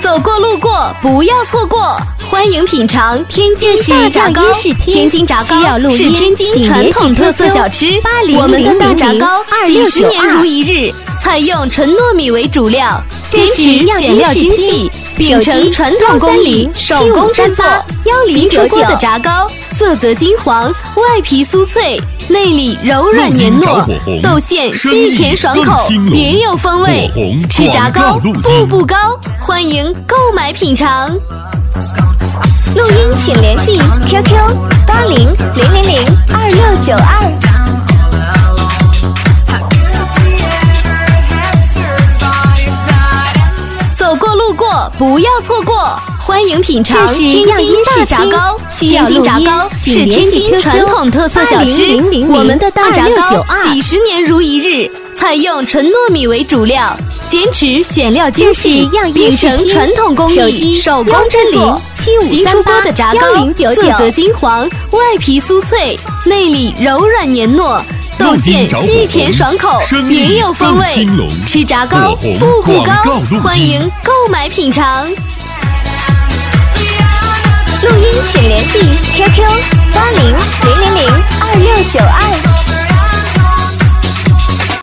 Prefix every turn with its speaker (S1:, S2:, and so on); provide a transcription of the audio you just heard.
S1: 走过路过不要错过，欢迎品尝天津大炸糕。天津炸糕是天津传统特色小吃，我们的大炸糕几十年如一日，采用纯糯米为主料，坚持选料精细，秉承传统工艺，手工制作。新出锅的炸糕，色泽金黄，外皮酥脆，内里柔软黏糯，豆馅细甜爽口，别有风味。吃炸糕步步高，欢迎购买品尝。
S2: 录音请联系 QQ 8000022692。
S1: 走过路过不要错过，欢迎品尝天津大炸糕。天津炸糕是天津传统特色小吃，我们的大炸糕几十年如一日，采用纯糯米为主料，坚持选料精细，秉承传统工艺，手工制作。新出锅的炸糕，色泽金黄，外皮酥脆，内里柔软黏糯，豆馅细甜爽口，别有风味。吃炸糕步步高，欢迎购买品尝。
S2: 录音请联系 QQ8000。